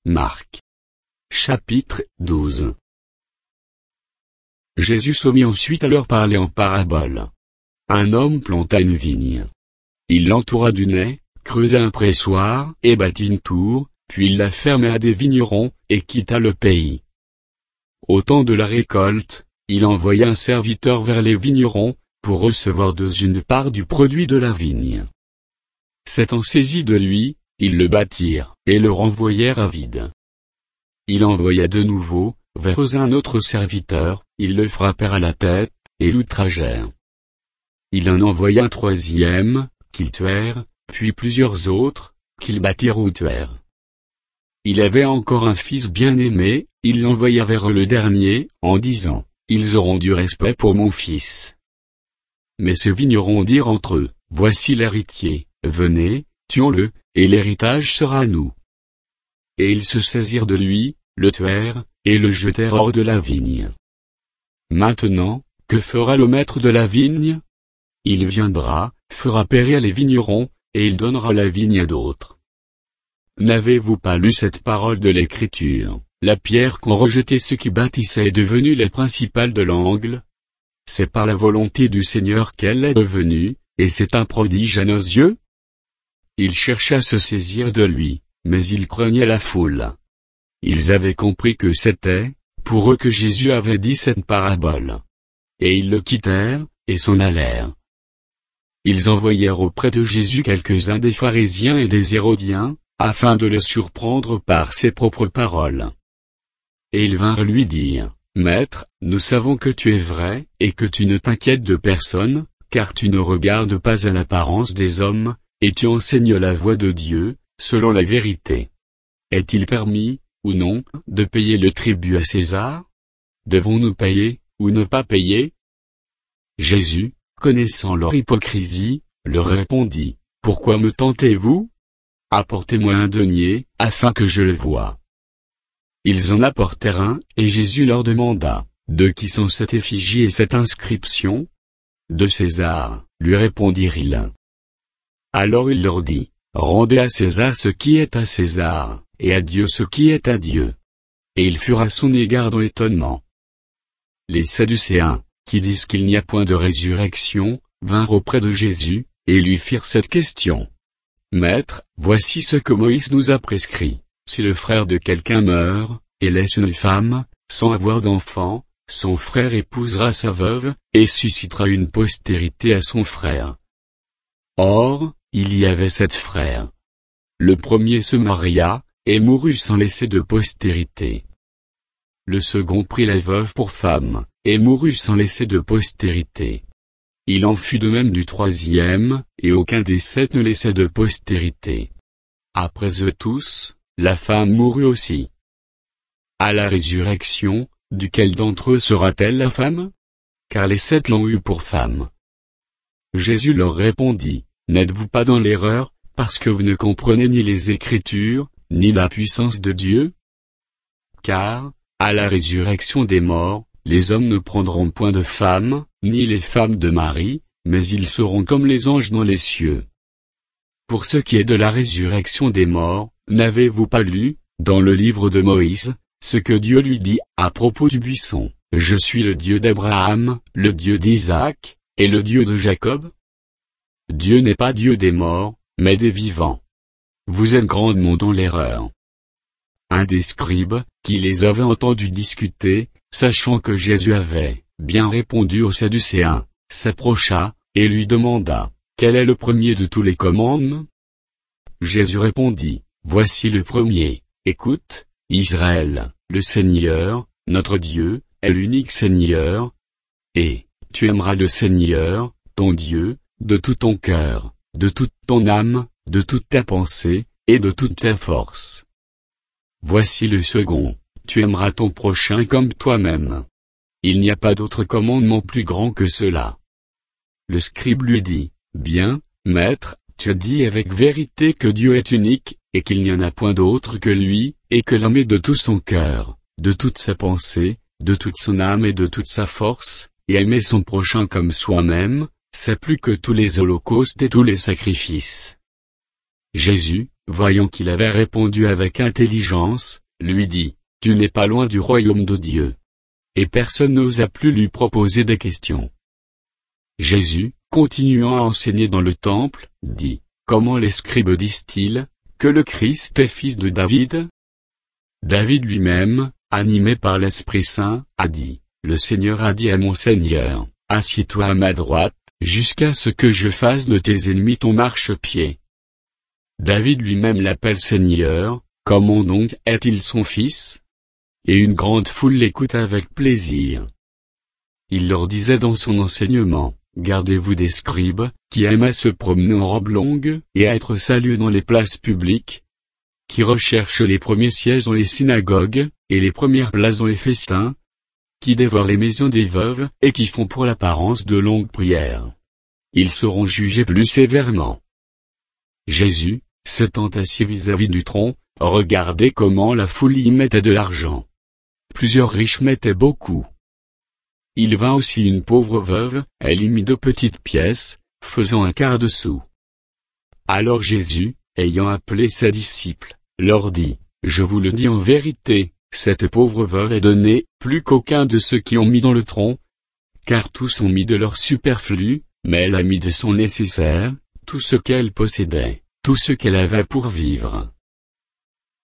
Marc. Chapitre 12. Jésus se mit ensuite à leur parler en parabole. Un homme planta une vigne. Il l'entoura d'une haie, creusa un pressoir et bâtit une tour, puis il la ferma à des vignerons, et quitta le pays. Au temps de la récolte, il envoya un serviteur vers les vignerons, pour recevoir d'eux une part du produit de la vigne. S'étant saisis de lui, ils le battirent, et le renvoyèrent à vide. Il envoya de nouveau, vers eux un autre serviteur, ils le frappèrent à la tête, et l'outragèrent. Il en envoya un troisième, qu'ils tuèrent, puis plusieurs autres, qu'ils battirent ou tuèrent. Il avait encore un fils bien-aimé, il l'envoya vers eux le dernier, en disant, « Ils auront du respect pour mon fils. » Mais ces vignerons dirent entre eux, « Voici l'héritier, venez, tuons-le, et l'héritage sera à nous. » Et ils se saisirent de lui, le tuèrent, et le jetèrent hors de la vigne. Maintenant, que fera le maître de la vigne? Il viendra, fera périr les vignerons, et il donnera la vigne à d'autres. N'avez-vous pas lu cette parole de l'Écriture? La pierre qu'ont rejetée ceux qui bâtissaient est devenue la principale de l'angle. C'est par la volonté du Seigneur qu'elle est devenue, et c'est un prodige à nos yeux. Ils cherchaient à se saisir de lui, mais ils craignaient la foule. Ils avaient compris que c'était, pour eux que Jésus avait dit cette parabole. Et ils le quittèrent, et s'en allèrent. Ils envoyèrent auprès de Jésus quelques-uns des pharisiens et des hérodiens, afin de le surprendre par ses propres paroles. Et ils vinrent lui dire, « Maître, nous savons que tu es vrai, et que tu ne t'inquiètes de personne, car tu ne regardes pas à l'apparence des hommes, et tu enseignes la voie de Dieu, selon la vérité. Est-il permis, ou non, de payer le tribut à César? Devons-nous payer, ou ne pas payer? » Jésus, connaissant leur hypocrisie, leur répondit, « Pourquoi me tentez-vous? Apportez-moi un denier, afin que je le voie. » Ils en apportèrent un, et Jésus leur demanda, « De qui sont cette effigie et cette inscription? » « De César, lui répondirent-ils. Alors il leur dit, « Rendez à César ce qui est à César, et à Dieu ce qui est à Dieu. » Et ils furent à son égard dans l'étonnement. Les Sadducéens, qui disent qu'il n'y a point de résurrection, vinrent auprès de Jésus, et lui firent cette question. « Maître, voici ce que Moïse nous a prescrit. Si le frère de quelqu'un meurt, et laisse une femme, sans avoir d'enfant, son frère épousera sa veuve, et suscitera une postérité à son frère. Or, il y avait 7 frères. Le premier se maria, et mourut sans laisser de postérité. Le second prit la veuve pour femme, et mourut sans laisser de postérité. Il en fut de même du troisième, et aucun des 7 ne laissait de postérité. Après eux tous, la femme mourut aussi. À la résurrection, duquel d'entre eux sera-t-elle la femme? Car les 7 l'ont eue pour femme. Jésus leur répondit, « N'êtes-vous pas dans l'erreur, parce que vous ne comprenez ni les Écritures, ni la puissance de Dieu? Car, à la résurrection des morts, les hommes ne prendront point de femmes, ni les femmes de mari, mais ils seront comme les anges dans les cieux. Pour ce qui est de la résurrection des morts, n'avez-vous pas lu, dans le livre de Moïse, ce que Dieu lui dit, à propos du buisson, « Je suis le Dieu d'Abraham, le Dieu d'Isaac, et le Dieu de Jacob » Dieu n'est pas Dieu des morts, mais des vivants. Vous êtes grandement dans l'erreur. Un des scribes, qui les avait entendus discuter, sachant que Jésus avait bien répondu aux Sadducéens, s'approcha, et lui demanda, « Quel est le premier de tous les commandements ?» Jésus répondit, « Voici le premier, écoute, Israël, le Seigneur, notre Dieu, est l'unique Seigneur. Et, tu aimeras le Seigneur, ton Dieu, de tout ton cœur, de toute ton âme, de toute ta pensée, et de toute ta force. Voici le second, tu aimeras ton prochain comme toi-même. Il n'y a pas d'autre commandement plus grand que cela. » Le scribe lui dit, « Bien, maître, tu as dit avec vérité que Dieu est unique, et qu'il n'y en a point d'autre que lui, et que l'homme est de tout son cœur, de toute sa pensée, de toute son âme et de toute sa force, et aimer son prochain comme soi-même, c'est plus que tous les holocaustes et tous les sacrifices. » Jésus, voyant qu'il avait répondu avec intelligence, lui dit, « Tu n'es pas loin du royaume de Dieu. » Et personne n'osa plus lui proposer des questions. Jésus, continuant à enseigner dans le temple, dit, « Comment les scribes disent-ils que le Christ est fils de David ? » David lui-même, animé par l'Esprit Saint, a dit, « Le Seigneur a dit à mon Seigneur, assieds-toi à ma droite, jusqu'à ce que je fasse de tes ennemis ton marchepied. » David lui-même l'appelle Seigneur, comment donc est-il son fils ? Et une grande foule l'écoute avec plaisir. Il leur disait dans son enseignement, « Gardez-vous des scribes, qui aiment à se promener en robe longue, et à être salués dans les places publiques, qui recherchent les premiers sièges dans les synagogues, et les premières places dans les festins, qui dévorent les maisons des veuves, et qui font pour l'apparence de longues prières. Ils seront jugés plus sévèrement. » Jésus, s'étant assis vis-à-vis du tronc, regardait comment la foule y mettait de l'argent. Plusieurs riches mettaient beaucoup. Il vint aussi une pauvre veuve, elle y mit 2 petites pièces, faisant un quart de sou. Alors Jésus, ayant appelé ses disciples, leur dit, « Je vous le dis en vérité, cette pauvre veuve est donnée plus qu'aucun de ceux qui ont mis dans le tronc, car tous ont mis de leur superflu, mais elle a mis de son nécessaire, tout ce qu'elle possédait, tout ce qu'elle avait pour vivre. »